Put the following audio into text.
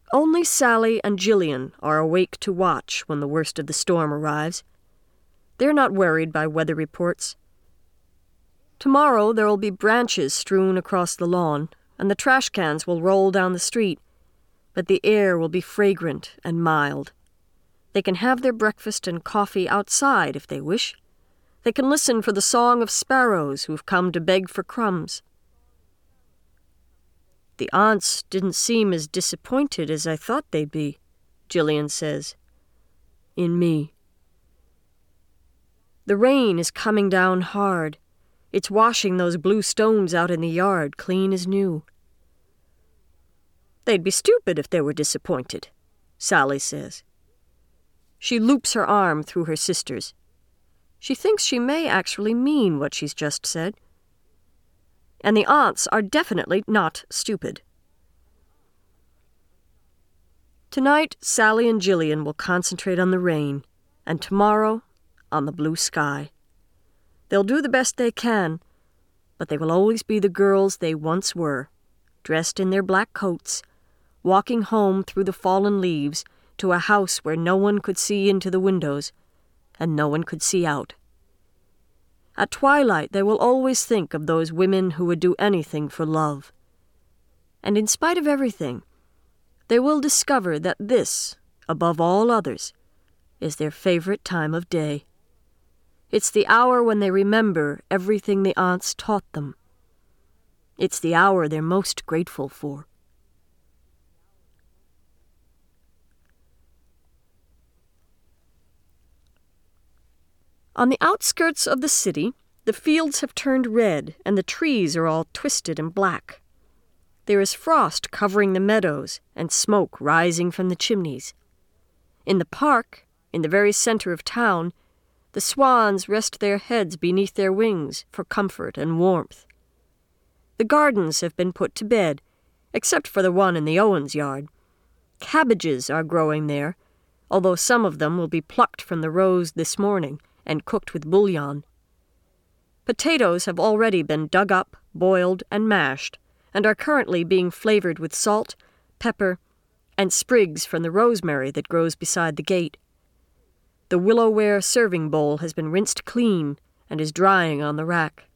Only Sally and Gillian are awake to watch when the worst of the storm arrives. They're not worried by weather reports. Tomorrow there'll be branches strewn across the lawn, and the trash cans will roll down the street, but the air will be fragrant and mild. They can have their breakfast and coffee outside if they wish. They can listen for the song of sparrows who've come to beg for crumbs. The aunts didn't seem as disappointed as I thought they'd be, Gillian says. In me. The rain is coming down hard. It's washing those blue stones out in the yard clean as new. They'd be stupid if they were disappointed, Sally says. She loops her arm through her sister's. She thinks she may actually mean what she's just said. And the aunts are definitely not stupid. Tonight, Sally and Gillian will concentrate on the rain, and tomorrow, on the blue sky. They'll do the best they can, but they will always be the girls they once were, dressed in their black coats, walking home through the fallen leaves to a house where no one could see into the windows, and no one could see out. At twilight, they will always think of those women who would do anything for love. And in spite of everything, they will discover that this, above all others, is their favorite time of day. It's the hour when they remember everything the aunts taught them. It's the hour they're most grateful for. On the outskirts of the city, the fields have turned red and the trees are all twisted and black. There is frost covering the meadows and smoke rising from the chimneys. In the park, in the very center of town, the swans rest their heads beneath their wings for comfort and warmth. The gardens have been put to bed, except for the one in the Owens yard. Cabbages are growing there, although some of them will be plucked from the rows this morning and cooked with bouillon. Potatoes have already been dug up, boiled, and mashed, and are currently being flavored with salt, pepper, and sprigs from the rosemary that grows beside the gate. The willowware serving bowl has been rinsed clean and is drying on the rack.